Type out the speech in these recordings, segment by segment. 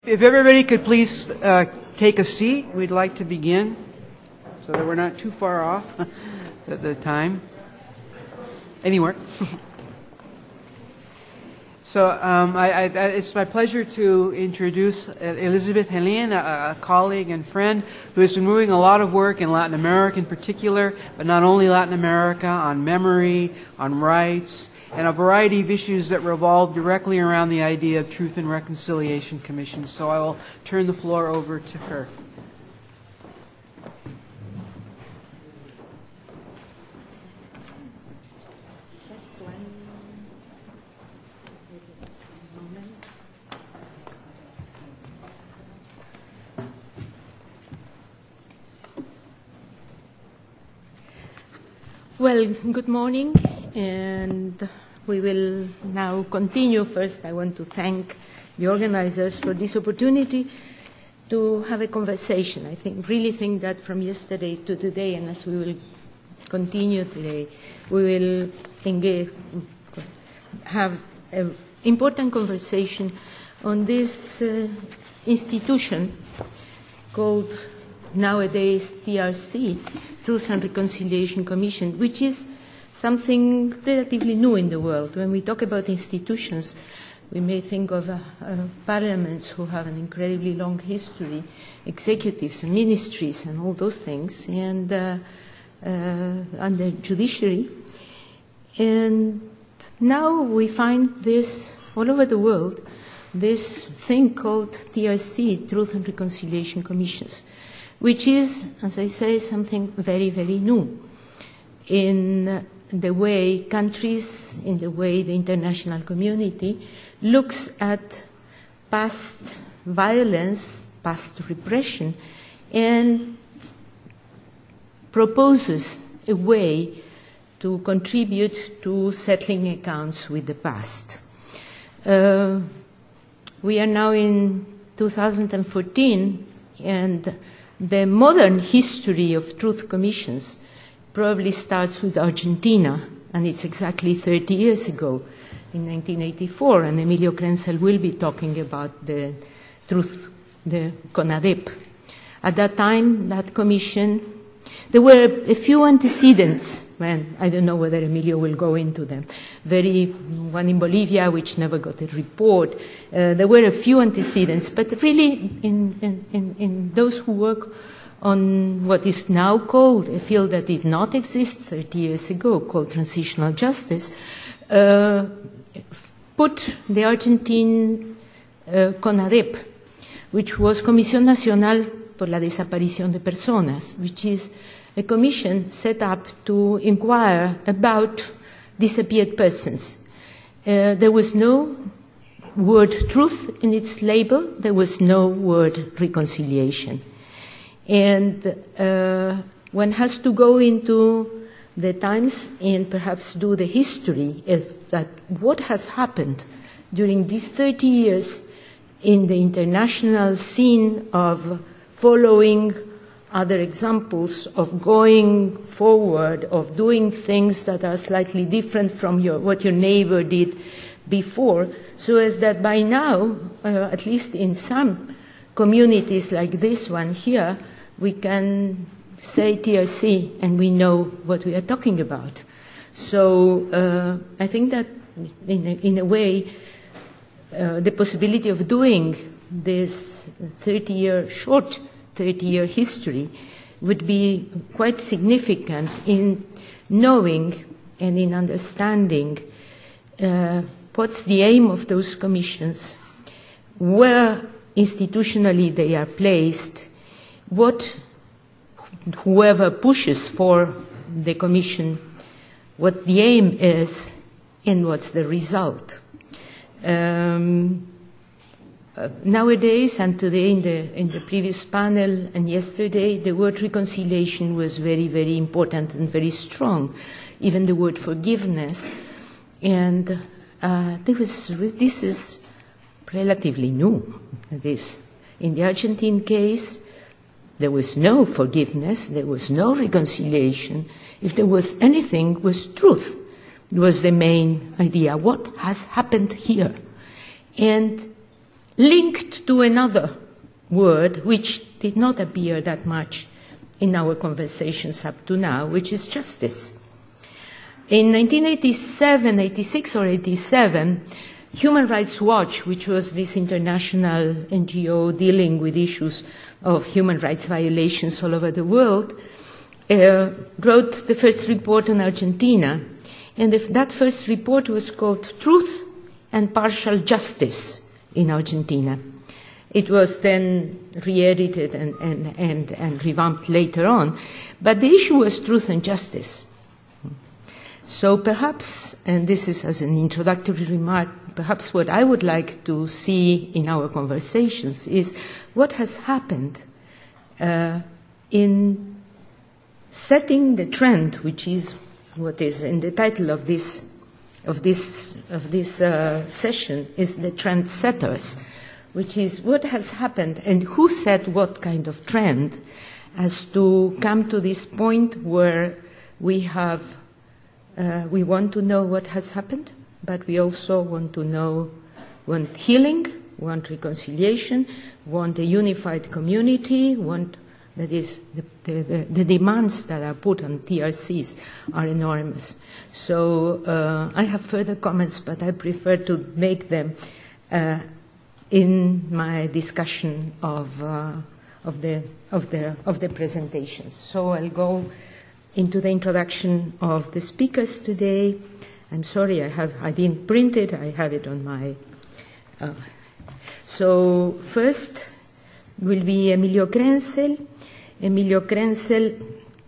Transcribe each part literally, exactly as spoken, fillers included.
If everybody could please uh, take a seat, we'd like to begin so that we're not too far off at the time. Anywhere. so um, I, I, it's my pleasure to introduce Elizabeth Helin, a, a colleague and friend who has been doing a lot of work in Latin America in particular, but not only Latin America, on memory, on rights, and a variety of issues that revolve directly around the idea of Truth and Reconciliation Commission. So I will turn the floor over to her. Just one moment. Well, good morning. And we will now continue. First, I want to thank the organizers for this opportunity to have a conversation. I think, really think that from yesterday to today, and as we will continue today, we will engage, have an important conversation on this uh, institution called nowadays T R C, Truth and Reconciliation Commission, which is something relatively new in the world. When we talk about institutions, we may think of uh, uh, parliaments who have an incredibly long history, executives and ministries and all those things, and, uh, uh, and the judiciary. And now we find this all over the world, this thing called T R C, Truth and Reconciliation Commissions, which is, as I say, something very, very new in uh, the way countries, in the way the international community looks at past violence, past repression, and proposes a way to contribute to settling accounts with the past. Uh, we are now in two thousand fourteen, and the modern history of truth commissions probably starts with Argentina, and it's exactly thirty years ago, in nineteen eighty-four, and Emilio Krenzel will be talking about the truth, the CONADEP. At that time, that commission, there were a few antecedents, and I don't know whether Emilio will go into them. Very, one in Bolivia, which never got a report. Uh, there were a few antecedents, but really, in, in, in, in those who work on what is now called a field that did not exist thirty years ago, called transitional justice, uh, put the Argentine uh, CONADEP, which was Comisión Nacional por la Desaparición de Personas, which is a commission set up to inquire about disappeared persons. Uh, there was no word truth in its label. There was no word reconciliation. And uh, one has to go into the times and perhaps do the history of that, what has happened during these thirty years in the international scene of following other examples, of going forward, of doing things that are slightly different from your, what your neighbor did before, so as that by now, uh, at least in some communities like this one here, we can say T R C and we know what we are talking about. So uh, I think that in a, in a way, uh, the possibility of doing this thirty-year, short thirty-year history would be quite significant in knowing and in understanding uh, what's the aim of those commissions, where institutionally they are placed, what whoever pushes for the commission, what the aim is, and what's the result. Um, uh, nowadays, and today in the, in the previous panel and yesterday, the word reconciliation was very, very important and very strong, even the word forgiveness. And uh, this, was, this is relatively new. This. In the Argentine case, there was no forgiveness, there was no reconciliation. If there was anything, it was truth. It was the main idea. What has happened here? And linked to another word which did not appear that much in our conversations up to now, which is justice. In nineteen eighty-seven, eighty-six or eighty-seven, Human Rights Watch, which was this international N G O dealing with issues of human rights violations all over the world, uh, wrote the first report on Argentina. And if that first report was called Truth and Partial Justice in Argentina. It was then re-edited and, and, and, and revamped later on. But the issue was truth and justice. So perhaps, and this is as an introductory remark, perhaps what I would like to see in our conversations is what has happened uh, in setting the trend, which is what is in the title of this of this of this uh, session, is the trend setters, which is what has happened and who set what kind of trend as to come to this point where we have uh, we want to know what has happened, but we also want to know, want healing, want reconciliation, want a unified community, want, that is, the, the, the, the demands that are put on T R Cs are enormous. So uh, I have further comments, but I prefer to make them uh, in my discussion of, uh, of, the, of, the, of the presentations. So I'll go into the introduction of the speakers today. I'm sorry, I, have, I didn't print it, I have it on my... Uh, so first will be Emilio Krenzel. Emilio Krenzel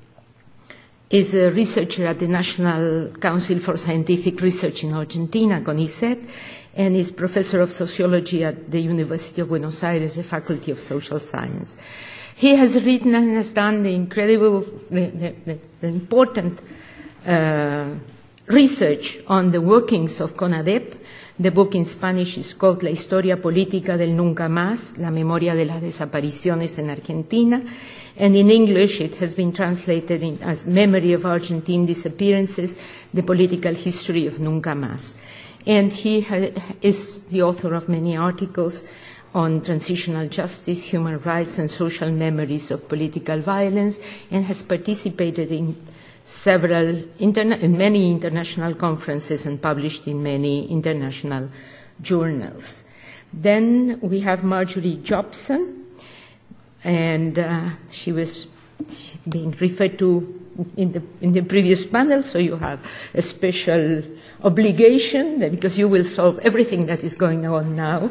is a researcher at the National Council for Scientific Research in Argentina, CONICET, and is professor of sociology at the University of Buenos Aires, the Faculty of Social Science. He has written and has done the incredible, the, the, the important uh, research on the workings of CONADEP. The book in Spanish is called La Historia Política del Nunca Más, La Memoria de las Desapariciones en Argentina, and in English it has been translated in, as Memory of Argentine Disappearances, The Political History of Nunca Más. And he ha is the author of many articles on transitional justice, human rights, and social memories of political violence, and has participated in several, interna in many international conferences and published in many international journals. Then we have Marjorie Jobson, and uh, she was being referred to in the, in the previous panel, so you have a special obligation that because you will solve everything that is going on now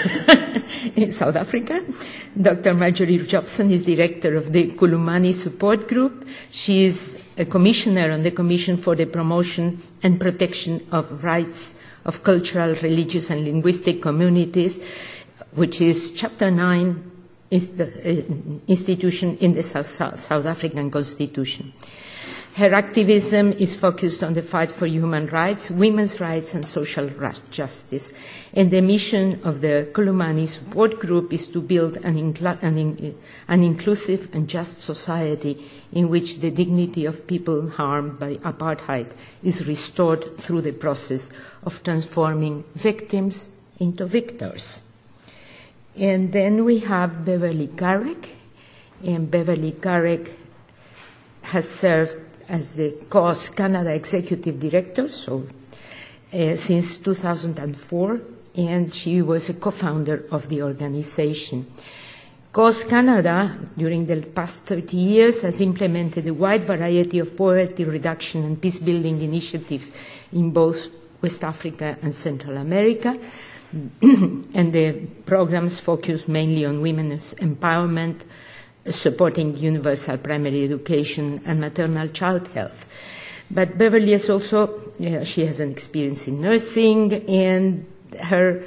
in South Africa. Doctor Marjorie Jobson is director of the Kulumani Support Group. She is a commissioner on the Commission for the Promotion and Protection of Rights of Cultural, Religious, and Linguistic Communities, which is Chapter nine is the uh, institution in the South, South, South African Constitution. Her activism is focused on the fight for human rights, women's rights, and social justice. And the mission of the Kulumani Support Group is to build an, an, in an inclusive and just society in which the dignity of people harmed by apartheid is restored through the process of transforming victims into victors. And then we have Beverly Garrick, and Beverly Garrick has served as the CAUSE Canada Executive Director so, uh, since two thousand four, and she was a co-founder of the organization. CAUSE Canada, during the past thirty years, has implemented a wide variety of poverty reduction and peace-building initiatives in both West Africa and Central America. And the programs focus mainly on women's empowerment, supporting universal primary education and maternal child health. But Beverly is also, yeah, she has an experience in nursing, and her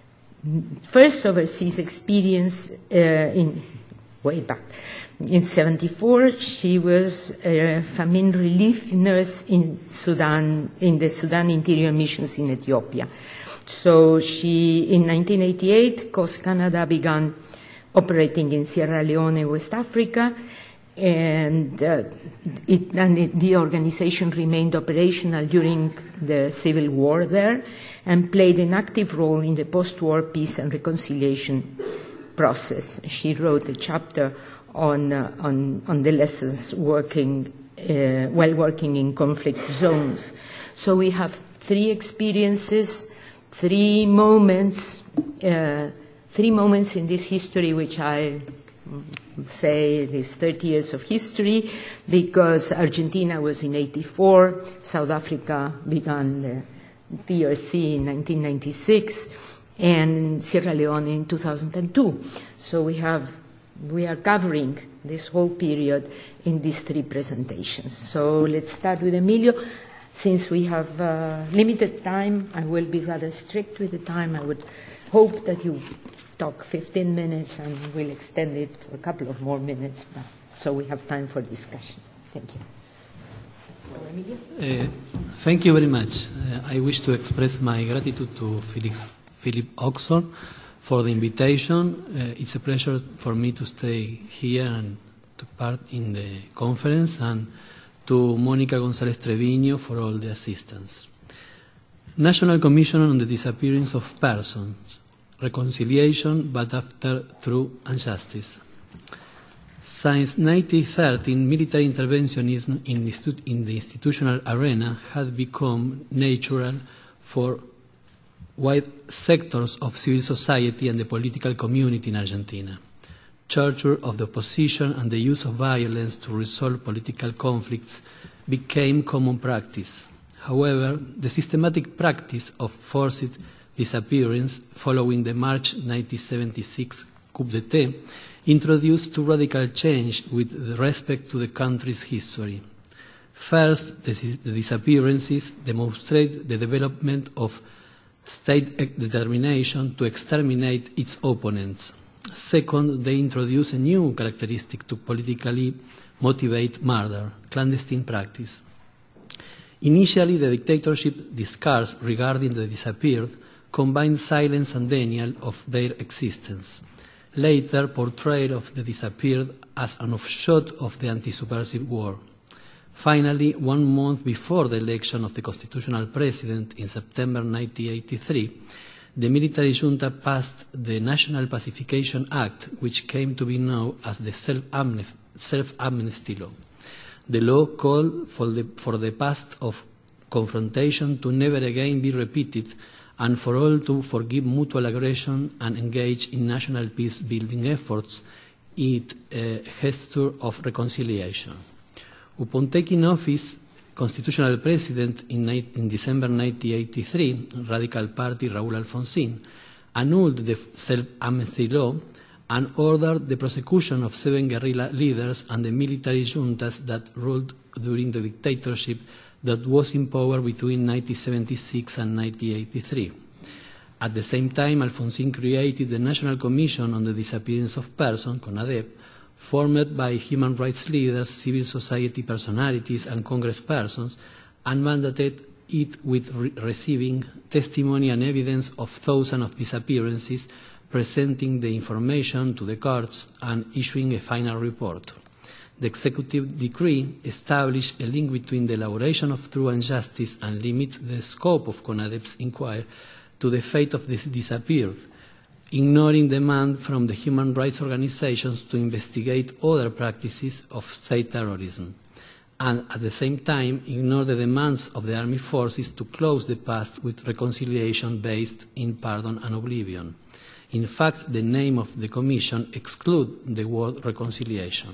first overseas experience uh, in way back in seventy-four, she was a famine relief nurse in Sudan, in the Sudan Interior Missions in Ethiopia. So she, in nineteen eighty-eight, CAUSE Canada began operating in Sierra Leone, West Africa, and, uh, it, and it, the organization remained operational during the civil war there and played an active role in the post-war peace and reconciliation process. She wrote a chapter on, uh, on, on the lessons working, uh, while working in conflict zones. So we have three experiences, three moments, uh, three moments in this history which I say these thirty years of history, because Argentina was in eighty-four, South Africa began the P R C in nineteen ninety-six, and Sierra Leone in two thousand two. So we have, we are covering this whole period in these three presentations. So let's start with Emilio. Since we have uh, limited time, I will be rather strict with the time. I would hope that you talk fifteen minutes, and we'll extend it for a couple of more minutes, but, so we have time for discussion. Thank you. So, Emilio? Uh, thank you very much. Uh, I wish to express my gratitude to Felix, Philip Oxford for the invitation. Uh, it's a pleasure for me to stay here and to part in the conference, and to Mónica González Treviño for all the assistance. National Commission on the Disappearance of Persons. Reconciliation, but after truth and justice. Since nineteen thirteen, military interventionism in the, in the institutional arena had become natural for wide sectors of civil society and the political community in Argentina. Torture of the opposition and the use of violence to resolve political conflicts became common practice. However, the systematic practice of forced disappearance following the March nineteen seventy-six coup d'etat introduced two radical change with respect to the country's history. First, the, the disappearances demonstrate the development of state determination to exterminate its opponents. Second, they introduce a new characteristic to politically motivate murder, clandestine practice. Initially, the dictatorship discourse regarding the disappeared combined silence and denial of their existence. Later, portrayal of the disappeared as an offshoot of the anti-subversive war. Finally, one month before the election of the constitutional president in September nineteen eighty-three, the military junta passed the National Pacification Act, which came to be known as the self-amnesty law. The law called for the, for the past of confrontation to never again be repeated, and for all to forgive mutual aggression and engage in national peace-building efforts, it a gesture of reconciliation. Upon taking office, constitutional president in, in December nineteen eighty-three, Radical Party Raúl Alfonsín, annulled the self-amnesty law and ordered the prosecution of seven guerrilla leaders and the military juntas that ruled during the dictatorship that was in power between nineteen seventy-six and nineteen eighty-three. At the same time, Alfonsín created the National Commission on the Disappearance of Persons, CONADEP, formed by human rights leaders, civil society personalities, and congresspersons, and mandated it with re receiving testimony and evidence of thousands of disappearances, presenting the information to the courts, and issuing a final report. The executive decree established a link between the elaboration of truth and justice and limited the scope of CONADEP's inquiry to the fate of the disappeared, ignoring demand from the human rights organizations to investigate other practices of state terrorism, and at the same time ignore the demands of the army forces to close the past with reconciliation based in pardon and oblivion. In fact, the name of the Commission excludes the word reconciliation.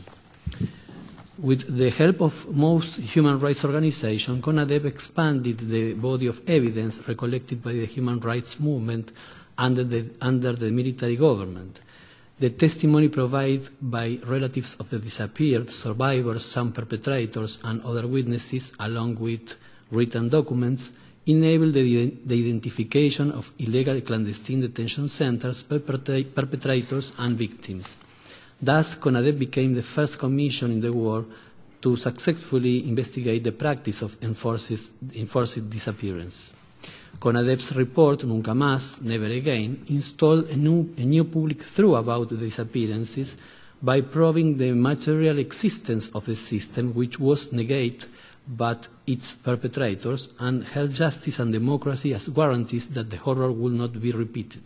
With the help of most human rights organizations, CONADEP expanded the body of evidence recollected by the human rights movement under the, under the military government. The testimony provided by relatives of the disappeared, survivors, some perpetrators, and other witnesses, along with written documents, enabled the, the identification of illegal clandestine detention centers, perpetra perpetrators, and victims. Thus, CONADEP became the first commission in the world to successfully investigate the practice of enforced, enforced disappearance. CONADEP's report, Nunca Más, Never Again, installed a new, a new public truth about the disappearances, by proving the material existence of the system, which was negated by its perpetrators, and held justice and democracy as guarantees that the horror will not be repeated.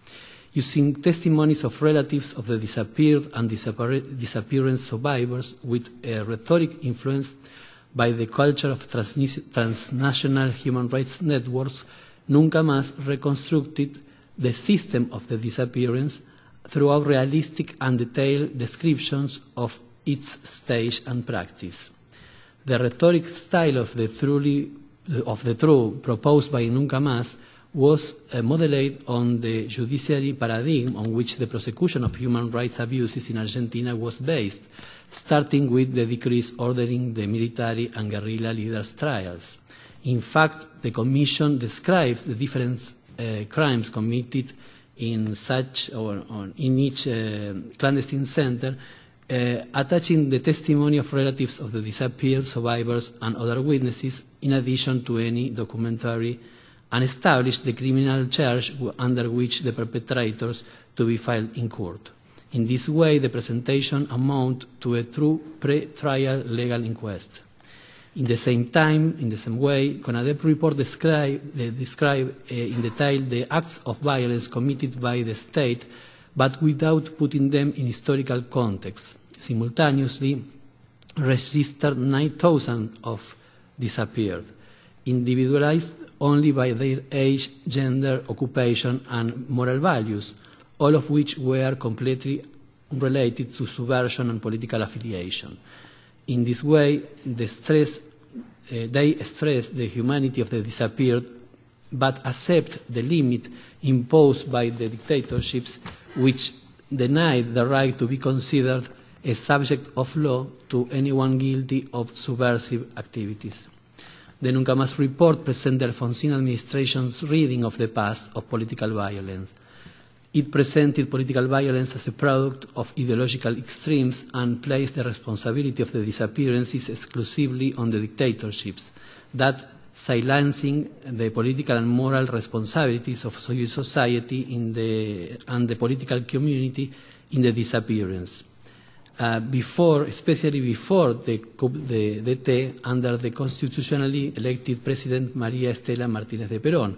Using testimonies of relatives of the disappeared and disappear disappearance survivors with a rhetoric influenced by the culture of trans transnational human rights networks, Nunca Más reconstructed the system of the disappearance throughout realistic and detailed descriptions of its stage and practice. The rhetoric style of the, truly, of the true proposed by Nunca Más was uh, modeled on the judiciary paradigm on which the prosecution of human rights abuses in Argentina was based, starting with the decrees ordering the military and guerrilla leaders' trials. In fact, the Commission describes the different uh, crimes committed in such or, or in each uh, clandestine center, uh, attaching the testimony of relatives of the disappeared survivors and other witnesses, in addition to any documentary, and establish the criminal charge under which the perpetrators to be filed in court. In this way, the presentation amounts to a true pre-trial legal inquest. In the same time, in the same way, CONADEP report describe, uh, describe uh, in detail the acts of violence committed by the state, but without putting them in historical context. Simultaneously, registered nine thousand of disappeared, individualized only by their age, gender, occupation, and moral values, all of which were completely related to subversion and political affiliation. In this way, the stress, uh, they stress the humanity of the disappeared, but accept the limit imposed by the dictatorships, which denied the right to be considered a subject of law to anyone guilty of subversive activities. The Nunca Más report presents the Alfonsín administration's reading of the past of political violence. It presented political violence as a product of ideological extremes and placed the responsibility of the disappearances exclusively on the dictatorships, that silencing the political and moral responsibilities of civil society in the, and the political community in the disappearance. Uh, before, especially before the coup d'etat under the constitutionally elected President María Estela Martínez de Perón.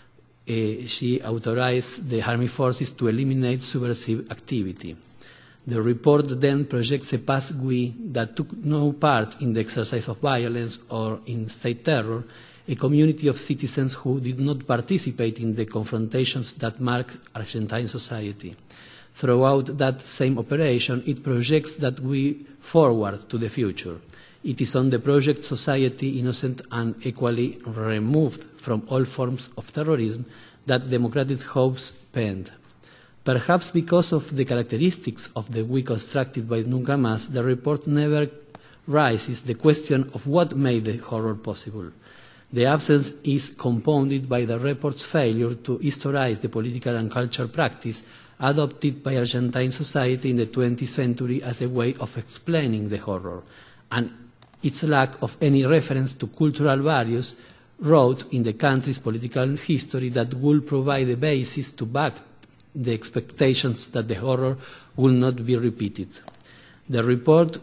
Uh, she authorized the army forces to eliminate subversive activity. The report then projects a past we that took no part in the exercise of violence or in state terror, a community of citizens who did not participate in the confrontations that marked Argentine society. Throughout that same operation, it projects that we forward to the future. It is on the project society innocent and equally removed from all forms of terrorism that democratic hopes penned. Perhaps because of the characteristics of the we constructed by Nunca Más, the report never raises the question of what made the horror possible. The absence is compounded by the report's failure to historize the political and cultural practice adopted by Argentine society in the twentieth century as a way of explaining the horror, and its lack of any reference to cultural values wrote in the country's political history that would provide the basis to back the expectations that the horror will not be repeated. The report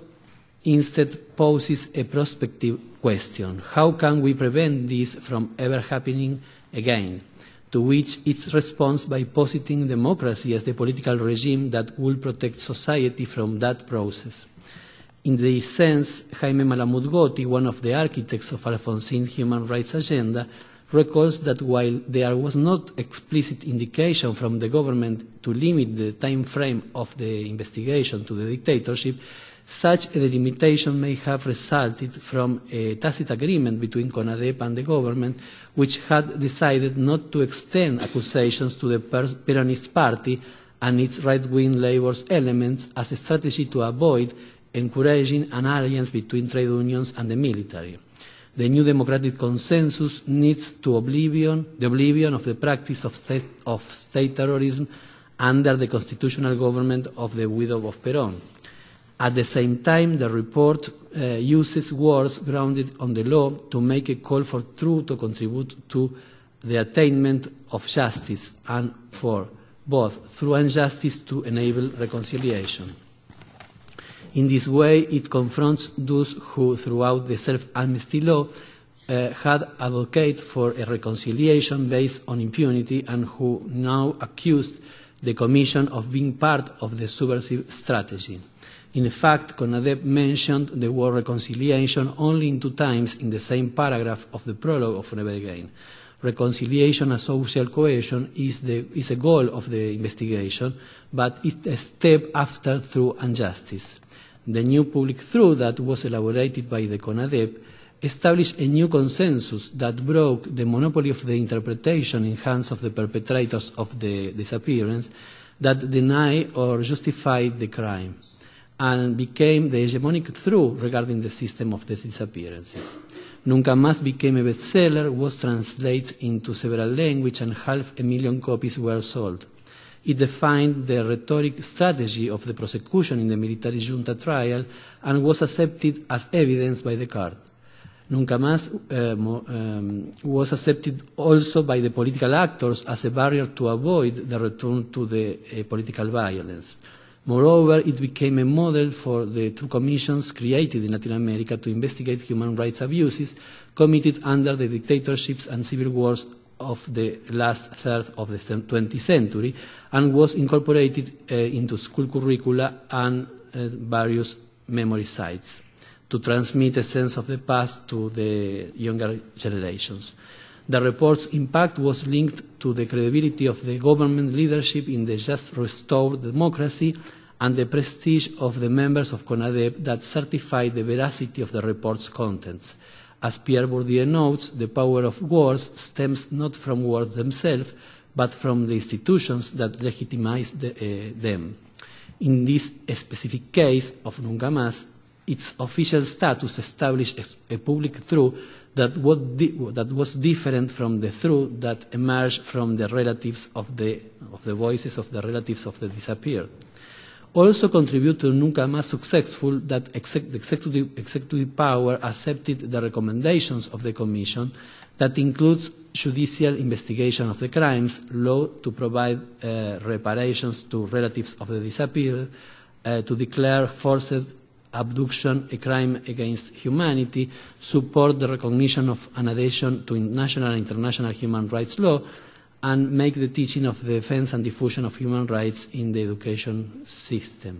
instead poses a prospective question: how can we prevent this from ever happening again? To which its response by positing democracy as the political regime that will protect society from that process. In this sense, Jaime Malamud Gotti, one of the architects of Alfonsín's human rights agenda, recalls that while there was not explicit indication from the government to limit the time frame of the investigation to the dictatorship, such a delimitation may have resulted from a tacit agreement between CONADEP and the government, which had decided not to extend accusations to the Peronist party and its right-wing labor elements as a strategy to avoid encouraging an alliance between trade unions and the military. The new democratic consensus needs to oblivion, the oblivion of the practice of state, of state terrorism under the constitutional government of the widow of Perón. At the same time, the report uh, uses words grounded on the law to make a call for truth to contribute to the attainment of justice and for both through injustice to enable reconciliation. In this way, it confronts those who, throughout the self-amnesty law, uh, had advocated for a reconciliation based on impunity and who now accused the Commission of being part of the subversive strategy. In fact, CONADEP mentioned the word reconciliation only in two times in the same paragraph of the prologue of Never Again. Reconciliation and social cohesion is, the, is a goal of the investigation, but it's a step after truth and justice. The new public truth that was elaborated by the CONADEP established a new consensus that broke the monopoly of the interpretation in hands of the perpetrators of the disappearance that deny or justify the crime, and became the hegemonic truth regarding the system of the disappearances. Nunca Más became a bestseller, was translated into several languages, and half a million copies were sold. It defined the rhetoric strategy of the prosecution in the military junta trial and was accepted as evidence by the court. Nunca Más uh, um, was accepted also by the political actors as a barrier to avoid the return to the uh, political violence. Moreover, it became a model for the two commissions created in Latin America to investigate human rights abuses committed under the dictatorships and civil wars of the last third of the twentieth century, and was incorporated uh, into school curricula and uh, various memory sites to transmit a sense of the past to the younger generations. The report's impact was linked to the credibility of the government leadership in the just restored democracy and the prestige of the members of CONADEP that certified the veracity of the report's contents. As Pierre Bourdieu notes, the power of words stems not from words themselves, but from the institutions that legitimize the, uh, them. In this specific case of Nunca Más, its official status established a public truth that was, that was different from the truth that emerged from the relatives of the, of the voices of the relatives of the disappeared. Also contribute to Nunca Más successful that exec the executive, executive power accepted the recommendations of the Commission that includes judicial investigation of the crimes, law to provide uh, reparations to relatives of the disappeared, uh, to declare forced abduction a crime against humanity, support the recognition of an adhesion to national and international human rights law, and make the teaching of the defense and diffusion of human rights in the education system.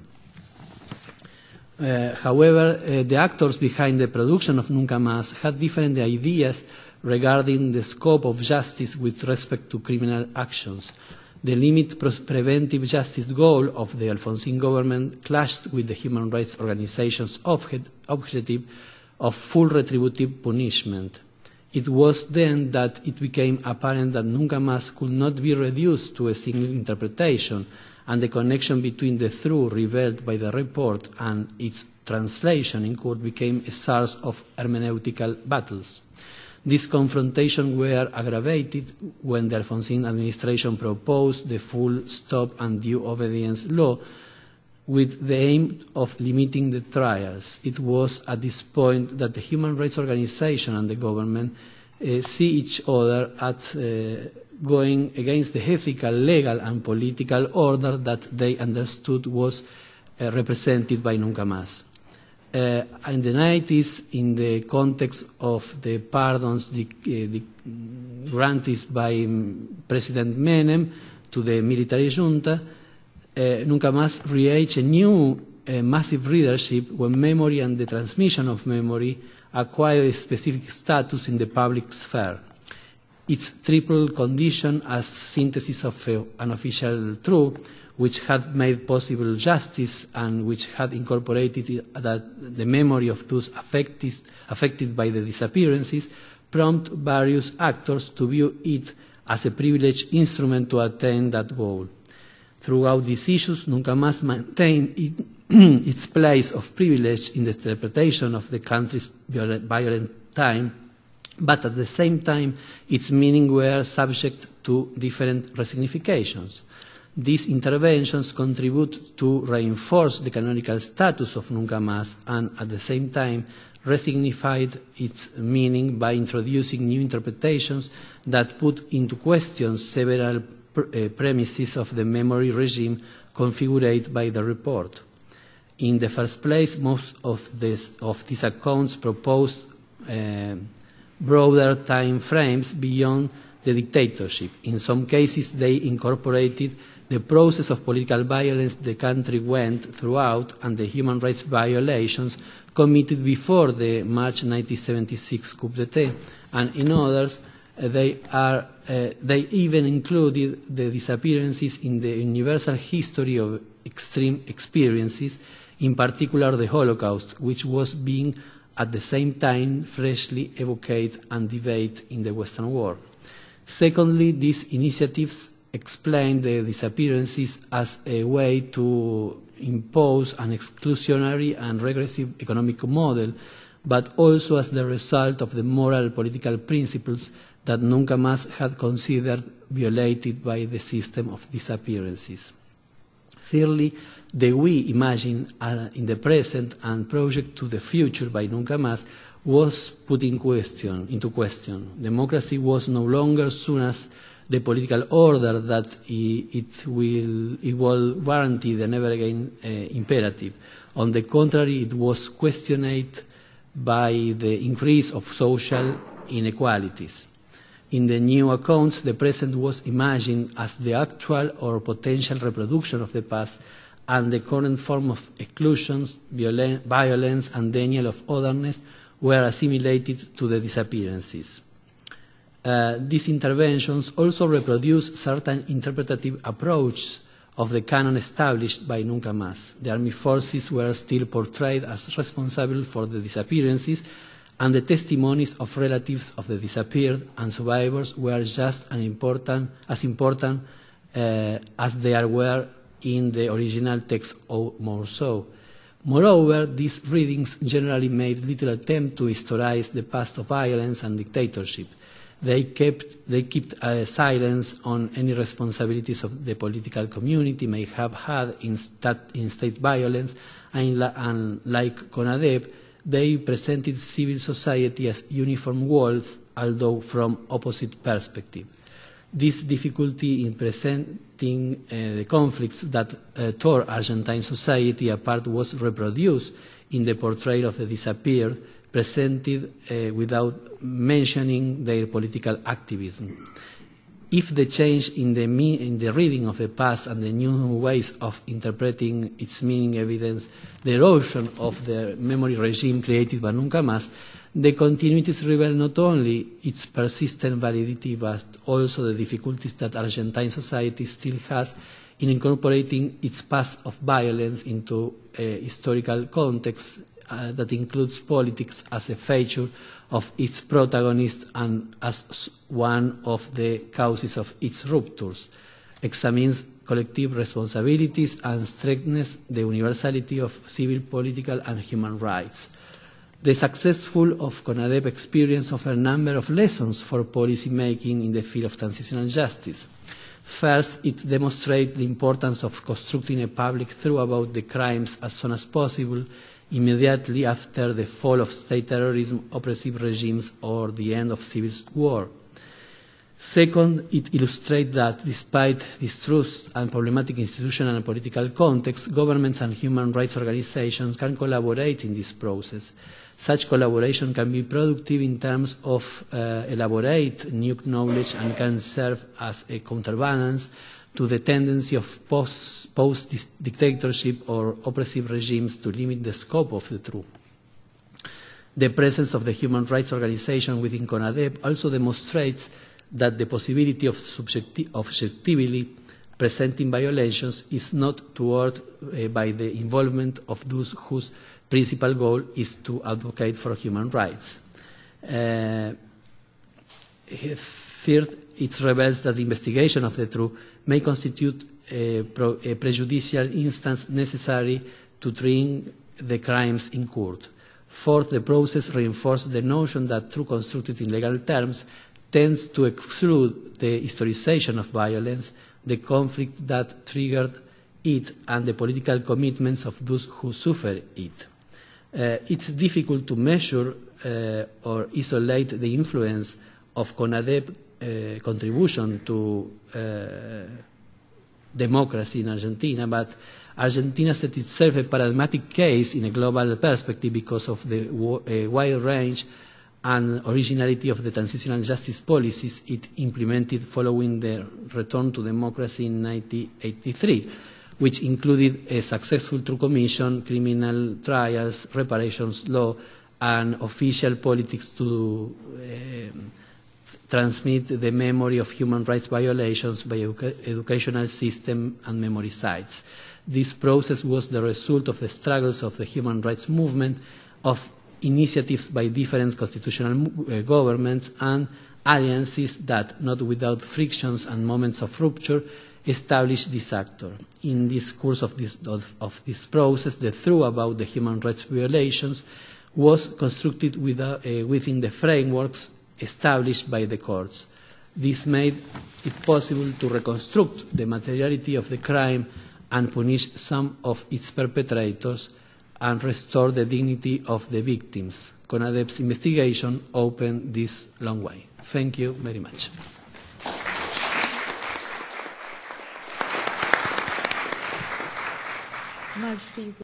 Uh, however, uh, the actors behind the production of Nunca Más had different ideas regarding the scope of justice with respect to criminal actions. The limit preventive justice goal of the Alfonsín government clashed with the human rights organizations' objective of full retributive punishment. It was then that it became apparent that Nunca Más could not be reduced to a single interpretation, and the connection between the truth revealed by the report and its translation in court became a source of hermeneutical battles. These confrontations were aggravated when the Alfonsín administration proposed the full stop and due obedience law with the aim of limiting the trials. It was at this point that the human rights organization and the government uh, see each other as uh, going against the ethical, legal, and political order that they understood was uh, represented by Nunca Más. Uh, in the nineties, in the context of the pardons the, uh, the granted by President Menem to the military junta, uh, Nunca Más reached a new uh, massive readership when memory and the transmission of memory acquired a specific status in the public sphere. Its triple condition as synthesis of a, an official truth, which had made possible justice and which had incorporated that the memory of those affected, affected by the disappearances, prompt various actors to view it as a privileged instrument to attain that goal. Throughout these issues, Nunca Más maintained it, its place of privilege in the interpretation of the country's violent, violent time, but at the same time, its meaning were subject to different resignifications. These interventions contribute to reinforce the canonical status of Nunca Más and, at the same time, resignified its meaning by introducing new interpretations that put into question several pr uh, premises of the memory regime configured by the report. In the first place, most of, this, of these accounts proposed uh, broader time frames beyond the dictatorship. In some cases, they incorporated the process of political violence the country went throughout and the human rights violations committed before the March nineteen seventy-six coup d'etat, and in others, uh, they, are, uh, they even included the disappearances in the universal history of extreme experiences, in particular the Holocaust, which was being at the same time freshly evoked and debated in the Western world. Secondly, these initiatives explain the disappearances as a way to impose an exclusionary and regressive economic model, but also as the result of the moral and political principles that Nunca Más had considered violated by the system of disappearances. Thirdly, the we imagine uh, in the present and project to the future by Nunca Más was put in question, into question. Democracy was no longer seen as the political order that it will, it will guarantee the never again uh, imperative. On the contrary, it was questioned by the increase of social inequalities. In the new accounts, the present was imagined as the actual or potential reproduction of the past, and the current form of exclusion, violence, and denial of otherness were assimilated to the disappearances. Uh, these interventions also reproduce certain interpretative approaches of the canon established by Nunca Más. The army forces were still portrayed as responsible for the disappearances, and the testimonies of relatives of the disappeared and survivors were just as important, as, important uh, as they were in the original text, or more so. Moreover, these readings generally made little attempt to historize the past of violence and dictatorship. They kept, they kept uh, silence on any responsibilities of the political community may have had in, stat, in state violence, and, and like CONADEP, they presented civil society as uniform wolf, although from opposite perspective. This difficulty in presenting uh, the conflicts that uh, tore Argentine society apart was reproduced in the portrayal of the disappeared, presented uh, without mentioning their political activism. If the change in the, me in the reading of the past and the new ways of interpreting its meaning evidence the erosion of the memory regime created by Nunca Más, the continuities reveal not only its persistent validity but also the difficulties that Argentine society still has in incorporating its past of violence into a historical context uh, that includes politics as a feature of its protagonist and as one of the causes of its ruptures, examines collective responsibilities and strengthens the universality of civil, political, and human rights. The successful of CONADEP experience offers a number of lessons for policy making in the field of transitional justice. First, it demonstrates the importance of constructing a public truth about the crimes as soon as possible, immediately after the fall of state terrorism, oppressive regimes, or the end of civil war. Second, it illustrates that despite distrust and problematic institutional and political contexts, governments and human rights organizations can collaborate in this process. Such collaboration can be productive in terms of uh, elaborate new knowledge and can serve as a counterbalance to the tendency of post, post-dictatorship or oppressive regimes to limit the scope of the truth. The presence of the human rights organization within CONADEP also demonstrates that the possibility of subjecti objectively presenting violations is not thwarted uh, by the involvement of those whose principal goal is to advocate for human rights. Uh, third, it reveals that the investigation of the truth may constitute a, pro a prejudicial instance necessary to trim the crimes incurred. Fourth, the process reinforces the notion that truth constructed in legal terms tends to exclude the historization of violence, the conflict that triggered it, and the political commitments of those who suffer it. Uh, it's difficult to measure uh, or isolate the influence of CONADEP uh, contribution to uh, democracy in Argentina, but Argentina set itself a paradigmatic case in a global perspective because of the uh, wide range and originality of the transitional justice policies it implemented following the return to democracy in nineteen eighty-three, which included a successful True Commission, criminal trials, reparations law, and official politics to uh, transmit the memory of human rights violations by educa educational system and memory sites. This process was the result of the struggles of the human rights movement, of initiatives by different constitutional uh, governments, and alliances that, not without frictions and moments of rupture, established this actor. In this course of this, of, of this process, the truth about the human rights violations was constructed with, uh, uh, within the frameworks established by the courts. This made it possible to reconstruct the materiality of the crime and punish some of its perpetrators and restore the dignity of the victims. CONADEP's investigation opened this long way. Thank you very much. Marjorie.